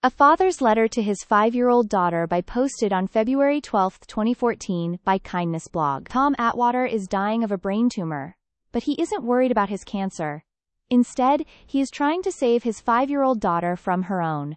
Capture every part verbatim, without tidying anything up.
A father's letter to his five-year-old daughter by posted on February twelfth, twenty fourteen, by Kindness Blog. Tom Atwater is dying of a brain tumor, but he isn't worried about his cancer. Instead, he is trying to save his five-year-old daughter from her own.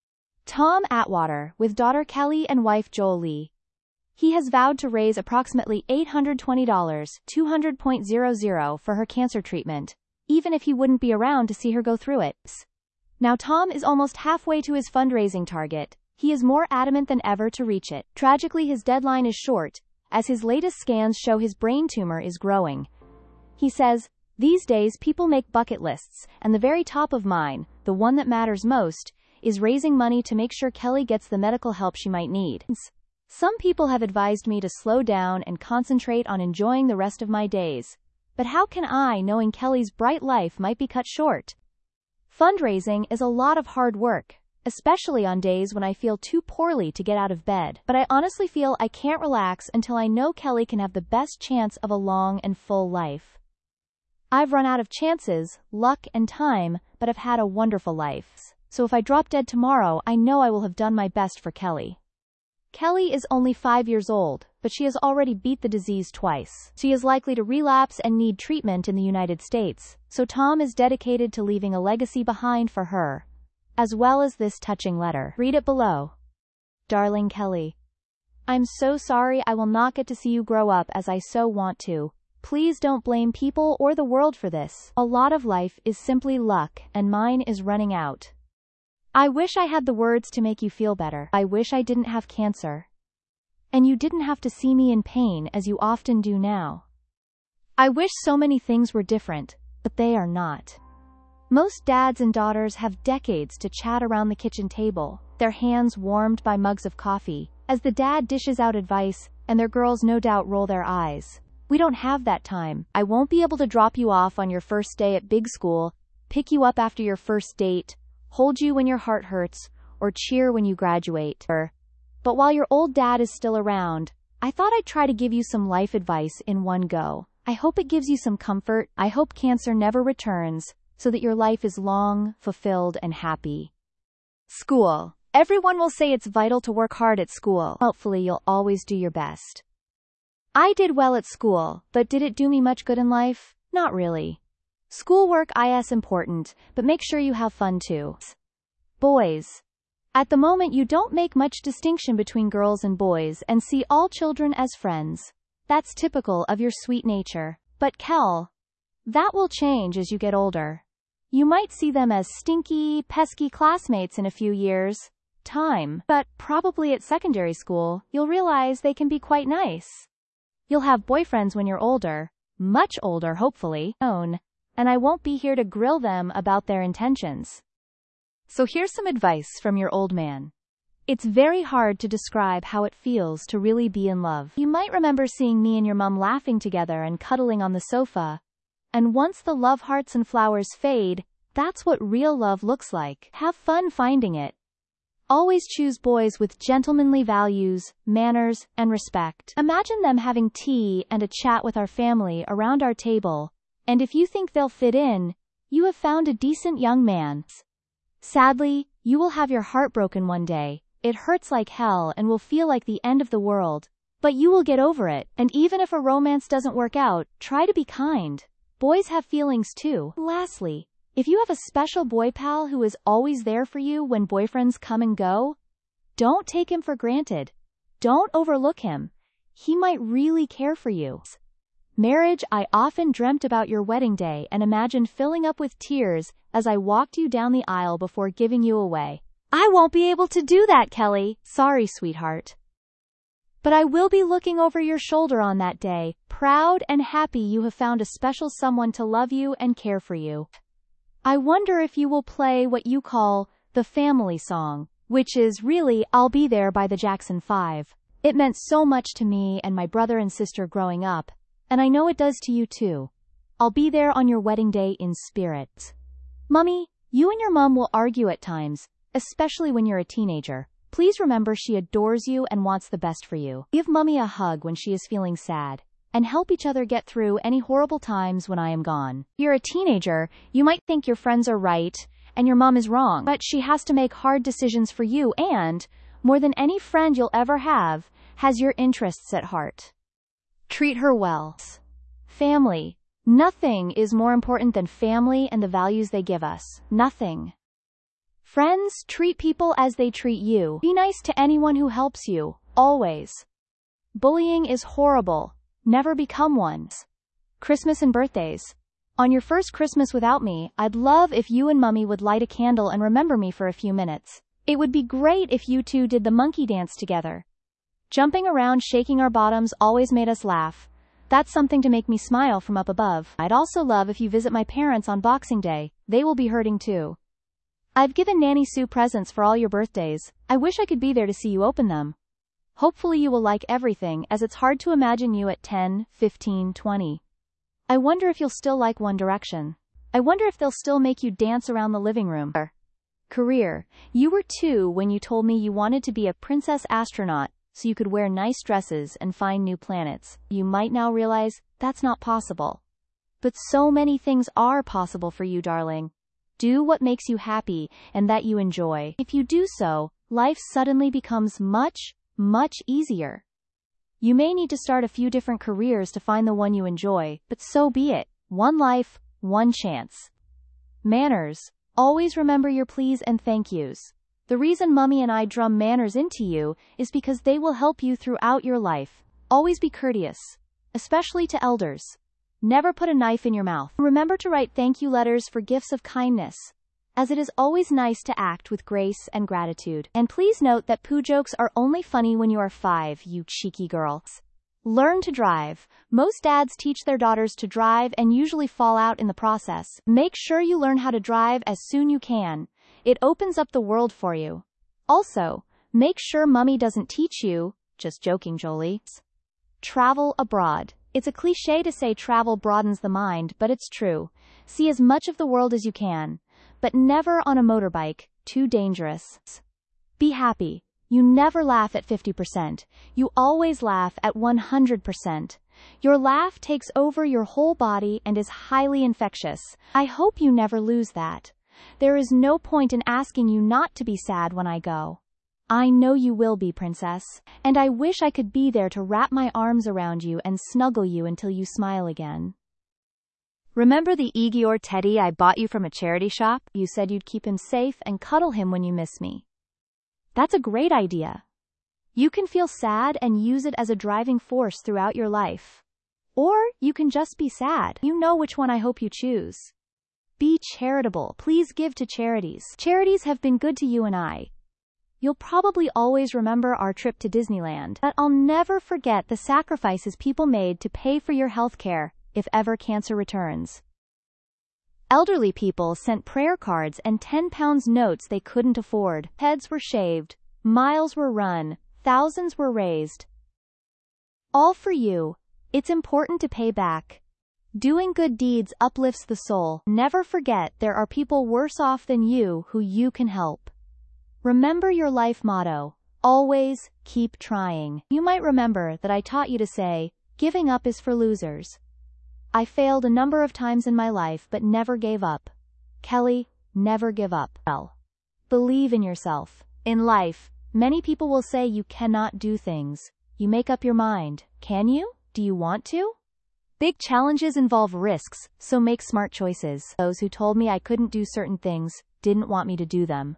Tom Atwater, with daughter Kelly and wife Jolie. He has vowed to raise approximately eight hundred twenty dollars, two hundred thousand for her cancer treatment, even if he wouldn't be around to see her go through it. Now Tom is almost halfway to his fundraising target. He is more adamant than ever to reach it. Tragically, his deadline is short, as his latest scans show his brain tumor is growing. He says, "These days people make bucket lists, and the very top of mine, the one that matters most, is raising money to make sure Kelly gets the medical help she might need. Some people have advised me to slow down and concentrate on enjoying the rest of my days. But how can I, knowing Kelly's bright life might be cut short? Fundraising is a lot of hard work, especially on days when I feel too poorly to get out of bed. But I honestly feel I can't relax until I know Kelly can have the best chance of a long and full life. I've run out of chances, luck, and time, but I've had a wonderful life. So if I drop dead tomorrow, I know I will have done my best for Kelly." Kelly is only five years old, but she has already beat the disease twice. She is likely to relapse and need treatment in the United States, so Tom is dedicated to leaving a legacy behind for her, as well as this touching letter. Read it below. Darling Kelly, I'm so sorry I will not get to see you grow up as I so want to. Please don't blame people or the world for this. A lot of life is simply luck, and mine is running out. I wish I had the words to make you feel better. I wish I didn't have cancer. And you didn't have to see me in pain as you often do now. I wish so many things were different, but they are not. Most dads and daughters have decades to chat around the kitchen table, their hands warmed by mugs of coffee, as the dad dishes out advice, and their girls no doubt roll their eyes. We don't have that time. I won't be able to drop you off on your first day at big school, pick you up after your first date, hold you when your heart hurts, or cheer when you graduate. But while your old dad is still around, I thought I'd try to give you some life advice in one go. I hope it gives you some comfort. I hope cancer never returns, so that your life is long, fulfilled, and happy. School. Everyone will say it's vital to work hard at school. Hopefully you'll always do your best. I did well at school, but did it do me much good in life? Not really. Schoolwork is important, but make sure you have fun too. Boys. At the moment you don't make much distinction between girls and boys and see all children as friends. That's typical of your sweet nature. But Kel, that will change as you get older. You might see them as stinky, pesky classmates in a few years' time, but probably at secondary school, you'll realize they can be quite nice. You'll have boyfriends when you're older, much older hopefully, own. And I won't be here to grill them about their intentions. So here's some advice from your old man. It's very hard to describe how it feels to really be in love. You might remember seeing me and your mom laughing together and cuddling on the sofa. And once the love hearts and flowers fade, that's what real love looks like. Have fun finding it. Always choose boys with gentlemanly values, manners, and respect. Imagine them having tea and a chat with our family around our table. And if you think they'll fit in, you have found a decent young man. Sadly, you will have your heart broken one day. It hurts like hell and will feel like the end of the world. But you will get over it, and even if a romance doesn't work out, try to be kind. Boys have feelings too. Lastly, if you have a special boy pal who is always there for you when boyfriends come and go, don't take him for granted. Don't overlook him. He might really care for you. Marriage. I often dreamt about your wedding day and imagined filling up with tears as I walked you down the aisle before giving you away. I won't be able to do that, Kelly. Sorry, sweetheart. But I will be looking over your shoulder on that day, proud and happy you have found a special someone to love you and care for you. I wonder if you will play what you call the family song, which is really I'll Be There by the Jackson five. It meant so much to me and my brother and sister growing up. And I know it does to you too. I'll be there on your wedding day in spirit. Mummy, you and your mom will argue at times, especially when you're a teenager. Please remember she adores you and wants the best for you. Give Mummy a hug when she is feeling sad, and help each other get through any horrible times when I am gone. You're a teenager, you might think your friends are right, and your mom is wrong, but she has to make hard decisions for you and, more than any friend you'll ever have, has your interests at heart. Treat her well. Family. Nothing is more important than family and the values they give us. Nothing. Friends, treat people as they treat you. Be nice to anyone who helps you, always. Bullying is horrible. Never become one. Christmas and birthdays. On your first Christmas without me, I'd love if you and Mummy would light a candle and remember me for a few minutes. It would be great if you two did the monkey dance together. Jumping around shaking our bottoms always made us laugh. That's something to make me smile from up above. I'd also love if you visit my parents on Boxing Day. They will be hurting too. I've given Nanny Sue presents for all your birthdays. I wish I could be there to see you open them. Hopefully you will like everything, as it's hard to imagine you at ten, fifteen, twenty. I wonder if you'll still like One Direction. I wonder if they'll still make you dance around the living room. Career. You were two when you told me you wanted to be a princess astronaut, so you could wear nice dresses and find new planets. You might now realize that's not possible. But so many things are possible for you, darling. Do what makes you happy and that you enjoy. If you do so, life suddenly becomes much, much easier. You may need to start a few different careers to find the one you enjoy, but so be it. One life, one chance. Manners. Always remember your please and thank yous. The reason Mummy and I drum manners into you is because they will help you throughout your life. Always be courteous, especially to elders. Never put a knife in your mouth. Remember to write thank you letters for gifts of kindness, as it is always nice to act with grace and gratitude. And please note that poo jokes are only funny when you are five, you cheeky girls. Learn to drive. Most dads teach their daughters to drive and usually fall out in the process. Make sure you learn how to drive as soon you can. It opens up the world for you. Also, make sure Mummy doesn't teach you, just joking, Jolie. Travel abroad. It's a cliche to say travel broadens the mind, but it's true. See as much of the world as you can. But never on a motorbike, too dangerous. Be happy. You never laugh at fifty percent. You always laugh at one hundred percent. Your laugh takes over your whole body and is highly infectious. I hope you never lose that. There is no point in asking you not to be sad when I go. I know you will be, princess, and I wish I could be there to wrap my arms around you and snuggle you until you smile again. Remember the Eeyore teddy I bought you from a charity shop? You said you'd keep him safe and cuddle him when you miss me. That's a great idea. You can feel sad and use it as a driving force throughout your life. Or you can just be sad. You know which one I hope you choose. Be charitable. Please give to charities. Charities have been good to you and I. You'll probably always remember our trip to Disneyland, but I'll never forget the sacrifices people made to pay for your health care, if ever cancer returns. Elderly people sent prayer cards and ten pound notes they couldn't afford. Heads were shaved, miles were run, thousands were raised. All for you. It's important to pay back. Doing good deeds uplifts the soul. Never forget there are people worse off than you who you can help. Remember your life motto. Always keep trying. You might remember that I taught you to say, giving up is for losers. I failed a number of times in my life but never gave up. Kelly, never give up. Well, believe in yourself. In life, many people will say you cannot do things. You make up your mind. Can you? Do you want to? Big challenges involve risks, so make smart choices. Those who told me I couldn't do certain things didn't want me to do them.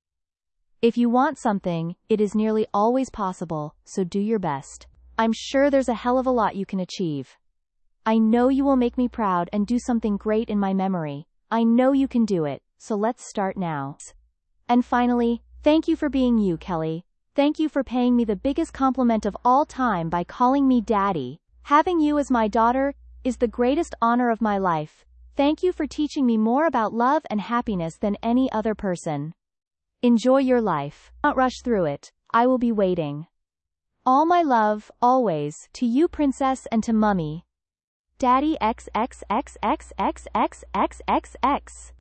If you want something, it is nearly always possible, so do your best. I'm sure there's a hell of a lot you can achieve. I know you will make me proud and do something great in my memory. I know you can do it, so let's start now. And finally, thank you for being you, Kelly. Thank you for paying me the biggest compliment of all time by calling me Daddy. Having you as my daughter is the greatest honor of my life. Thank you for teaching me more about love and happiness than any other person. Enjoy your life. Don't rush through it. I will be waiting. All my love, always, to you, princess, and to Mummy. Daddy X X X X X X X X X.